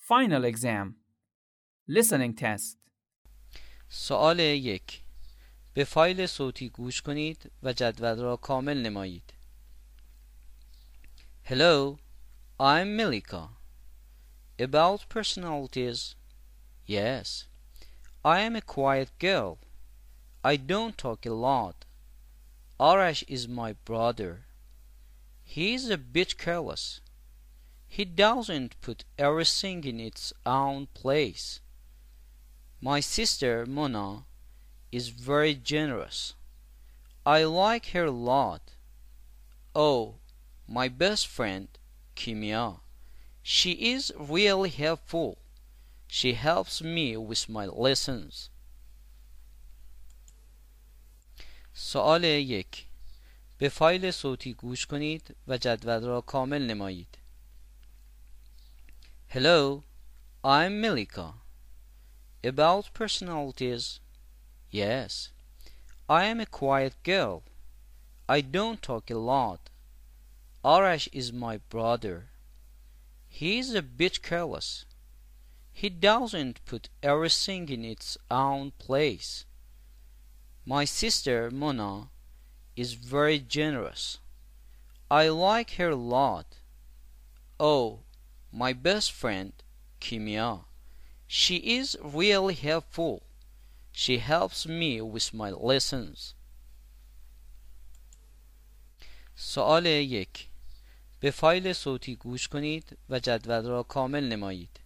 Final exam. Listening test. سوال 1. به فایل صوتی گوش کنید و جدول را کامل نمایید. Hello, I'm Milika. About personalities. Yes, I am a quiet girl. I don't talk a lot. Arash is my brother. He's a bit careless. He doesn't put everything in its own place. My sister Mona is very generous. I like her a lot. Oh, my best friend Kimia. She is really helpful. She helps me with my lessons. سوال 1. به فایل صوتی گوش کنید و جدول را کامل نمایید. Hello, I'm Milika. About personalities. Yes, I am a quiet girl. I don't talk a lot. Arash is my brother. He's a bit careless. He doesn't put everything in its own place. My sister Mona is very generous. I like her a lot. Oh, my best friend Kimia. She is really helpful. She helps me with my lessons. سوال 1. به فایل صوتی گوش کنید و جدول را کامل نمایید.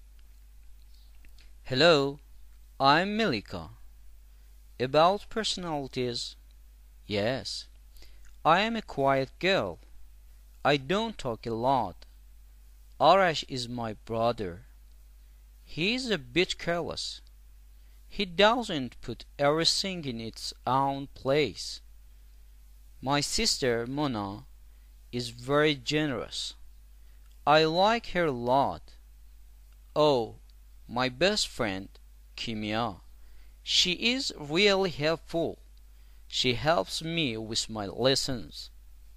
Hello, I'm Milika. About personalities. Yes, I am a quiet girl. I don't talk a lot. Arash is my brother. He's a bit careless. He doesn't put everything in its own place. My sister Mona is very generous. I like her a lot. Oh, my best friend Kimia. She is really helpful. She helps me with my lessons.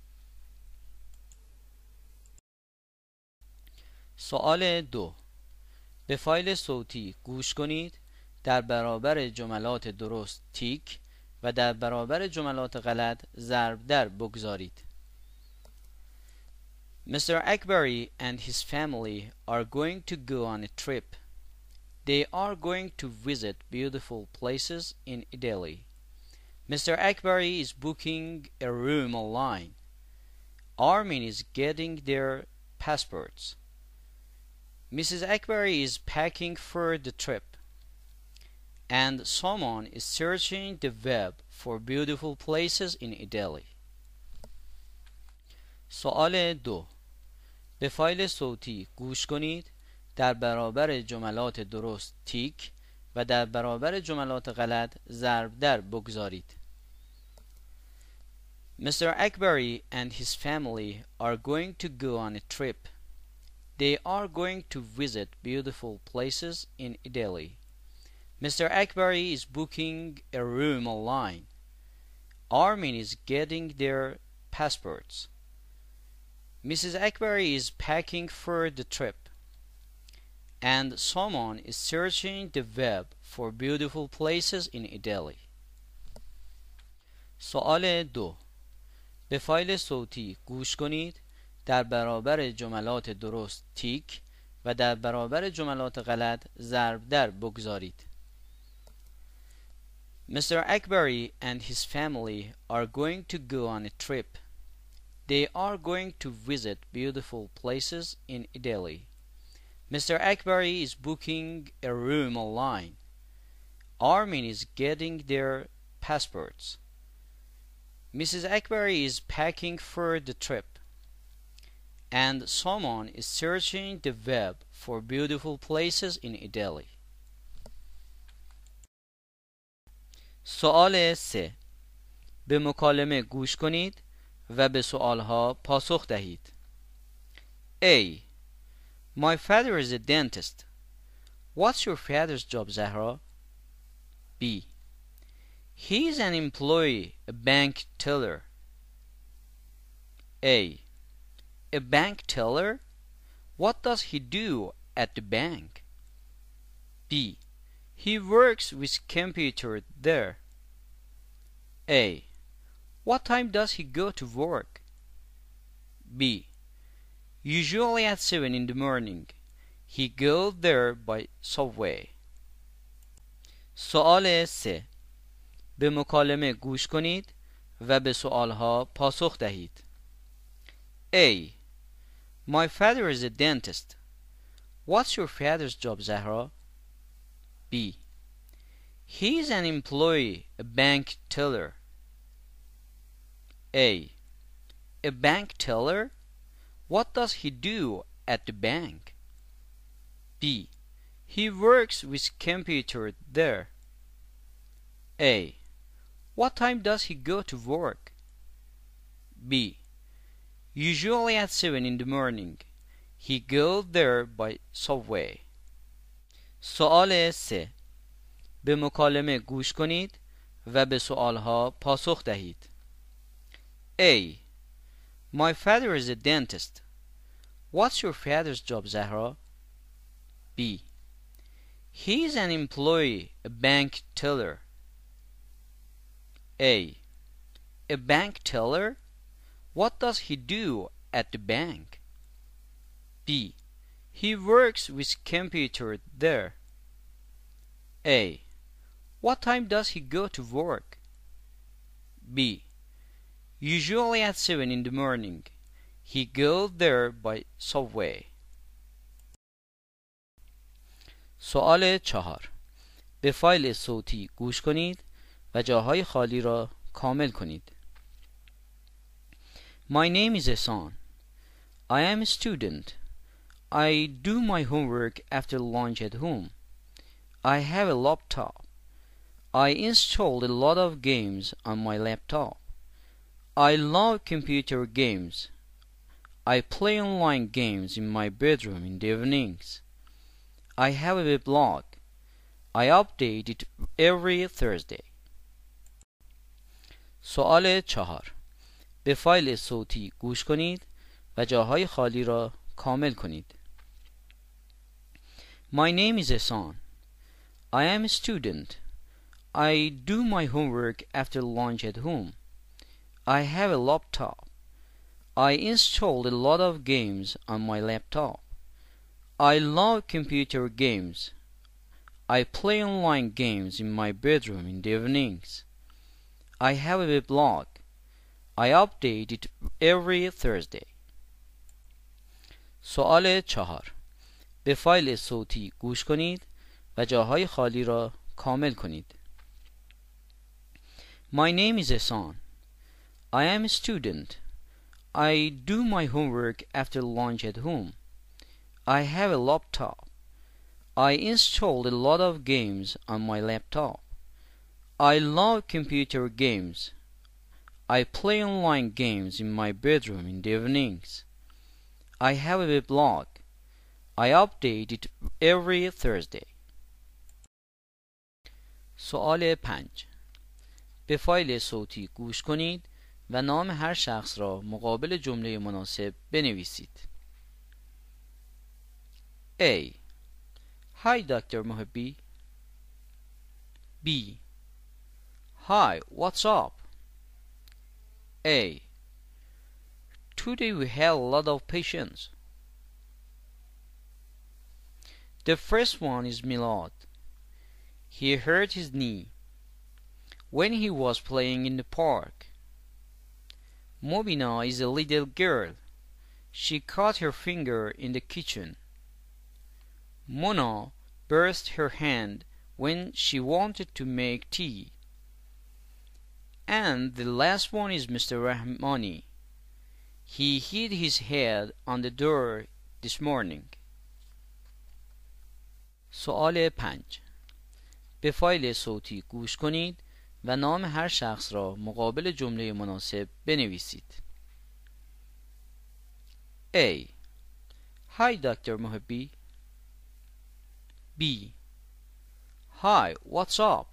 سوال 2. به فایل صوتی گوش کنید، در برابر جملات درست تیک و در برابر جملات غلط ضرب در بگذارید. Mr. Akbari and his family are going to go on a trip. They are going to visit beautiful places in Delhi. Mr. Akbari is booking a room online. Armin is getting their passports. Mrs. Akbari is packing for the trip. And someone is searching the web for beautiful places in Delhi. سوال 2. به فایل صوتی گوش کنید، در برابر جملات درست تیک و در برابر جملات غلط ضرب در بگذارید. Mr. Akbari and his family are going to go on a trip. They are going to visit beautiful places in Delhi. Mr. Akbari is booking a room online. Armin is getting their passports. Mrs. Akbari is packing for the trip. And someone is searching the web for beautiful places in Delhi. سوال 2. به فایل صوتی گوش کنید، در برابر جملات درست تیک و در برابر جملات غلط ضرب در بگذارید. Mr. Akbari and his family are going to go on a trip. They are going to visit beautiful places in Delhi. Mr. Akbari is booking a room online. Armin is getting their passports. Mrs. Akbari is packing for the trip. And someone is searching the web for beautiful places in Delhi. سوال 3. به مکالمه گوش کنید و به سوالها پاسخ دهید. A. My father is a dentist. What's your father's job, Zahra? B. He is an employee, a bank teller. A. A bank teller? What does he do at the bank? B. He works with computer there. A. What time does he go to work? B. Usually at 7 in the morning. He goes there by subway. سوال 3. به مکالمه گوش کنید و به سوالها پاسخ دهید. A. My father is a dentist. What's your father's job, Zahra? B. He is an employee, a bank teller. A. A bank teller? What does he do at the bank? B. He works with computer there. A. What time does he go to work? B. Usually at 7 in the morning. He goes there by subway. سوال 3. به مکالمه گوش کنید و به سوالها پاسخ دهید. A. My father is a dentist. What's your father's job, Zahra? B. He is an employee, a bank teller. A. A bank teller? What does he do at the bank? B. He works with computer there. A. What time does he go to work? B. Usually at 7 in the morning. He goes there by subway. سوال 4. به فایل صوتی گوش کنید و جاهای خالی را کامل کنید. My name is Ehsan. I am a student. I do my homework after lunch at home. I have a laptop. I installed a lot of games on my laptop. I love computer games. I play online games in my bedroom in the evenings. I have a blog. I update it every Thursday. سوال 4. به فایل صوتی گوش کنید و جاهای خالی را کامل کنید. My name is Ehsan. I am a student. I do my homework after lunch at home. I have a laptop. I installed a lot of games on my laptop. I love computer games. I play online games in my bedroom in the evenings. I have a blog. I update it every Thursday. سوال 4. به فایل صوتی گوش کنید و جاهای خالی را کامل کنید. My name is Ehsan. I am a student. I do my homework after lunch at home. I have a laptop. I installed a lot of games on my laptop. I love computer games. I play online games in my bedroom in the evenings. I have a blog. I update it every Thursday. سوال 5. به فایل صوتی گوش کنید و نام هر شخص را مقابل جمله مناسب بنویسید. A. Hi, Dr. Mohabbi. B. Hi, what's up? A. Today we had a lot of patients. The first one is Milad. He hurt his knee when he was playing in the park. Mobina is a little girl. She cut her finger in the kitchen. Mona burst her hand when she wanted to make tea. And the last one is Mr. Rahmani. He hit his head on the door this morning. سوال 5. به فایل صوتی گوش کنید و نام هر شخص را مقابل جمله مناسب بنویسید. A. Hi, Dr. Mohabbi. B. Hi, what's up?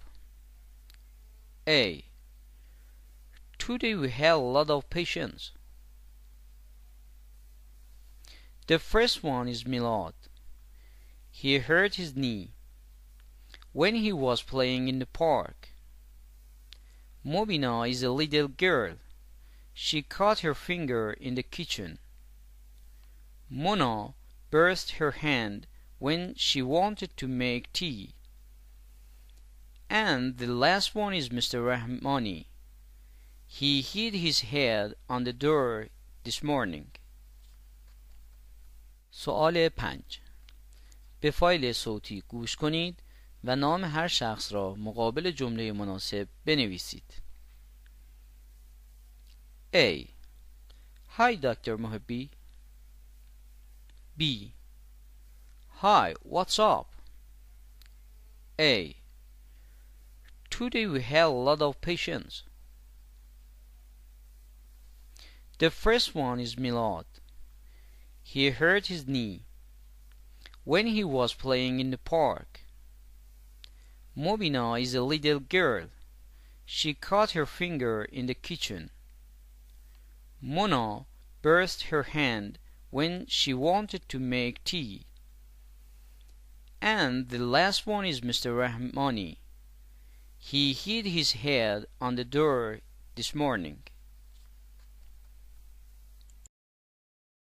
A. Today we had a lot of patients. The first one is Milad. He hurt his knee when he was playing in the park. Mobina is a little girl. She cut her finger in the kitchen. Mona burst her hand when she wanted to make tea. And the last one is Mr. Rahmani. He hit his head on the door this morning. سوال 5. به فایل صوتی گوش کنید و نام هر شخص را مقابل جمله مناسب بنویسید. A. Hi, Dr. Mohabbi. B. Hi, what's up? A. Today we had a lot of patients. The first one is Milad. He hurt his knee when he was playing in the park. Mobina is a little girl. She cut her finger in the kitchen. Mona burst her hand when she wanted to make tea. And the last one is Mr. Rahmani. He hit his head on the door this morning.